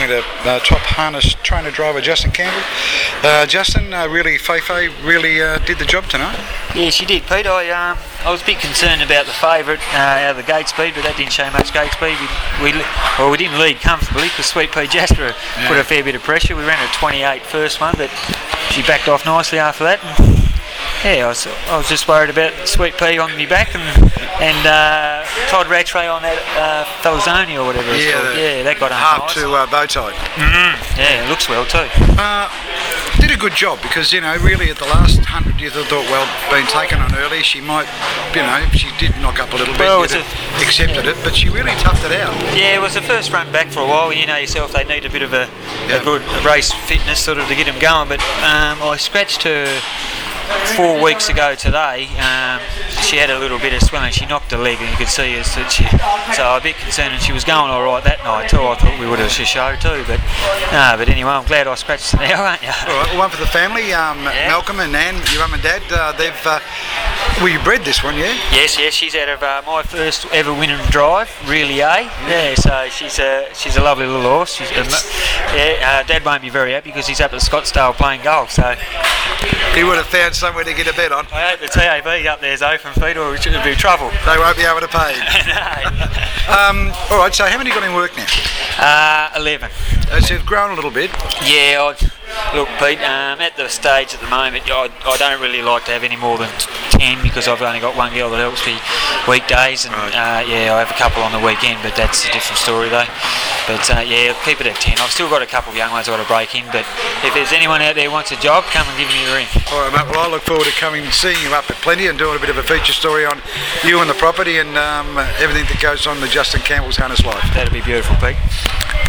talking to top harness trainer driver Justin Campbell. Justin, Feifei really did the job tonight. Yeah, she did, Pete. I was a bit concerned about the favourite out of the gate speed, but that didn't show much gate speed. We didn't lead comfortably because Sweet Pea Jasper put a fair bit of pressure. We ran at 28 first one, but she backed off nicely after that. Yeah, I was just worried about Sweet Pea on me back and Todd Rattray on that Falzoni or whatever it's called. Yeah, that got on half nice. to bow tie. Yeah, it looks well too. Did a good job because, really at the last 100 you thought, well, being taken on early, she might, she did knock up a little bit. Well, accepted it, but she really toughed it out. Yeah, it was the first run back for a while. You know yourself, they need a bit of a good race fitness sort of to get them going, but I scratched her 4 weeks ago today. She had a little bit of swelling. She knocked a leg and you could see her. So I was a bit concerned, and she was going all right that night too. I thought we would have showed too, but anyway, I'm glad I scratched her now, aren't you? All right, well, one for the family. Malcolm and Nan, your mum and dad, you bred this one, yeah? Yes, she's out of my first ever win and drive, really, Yeah, so she's a lovely little horse. Dad won't be very happy because he's up at Scottsdale playing golf, so he would have found somewhere to get a bet on. I hope the TAB up there's open feet or it should be trouble. They won't be able to pay. No. All right, so how many got in work now? 11. So you've grown a little bit. Yeah, look, Pete, at the stage at the moment, I don't really like to have any more than 10 because I've only got one girl that helps me weekdays, and I have a couple on the weekend, but that's a different story though. But keep it at 10. I've still got a couple of young ones I've got to break in, but if there's anyone out there who wants a job, come and give me a ring. All right, mate. Well, I look forward to seeing you up at Plenty and doing a bit of a feature story on you and the property and everything that goes on the Justin Campbell's harness life. That'd be beautiful, Pete.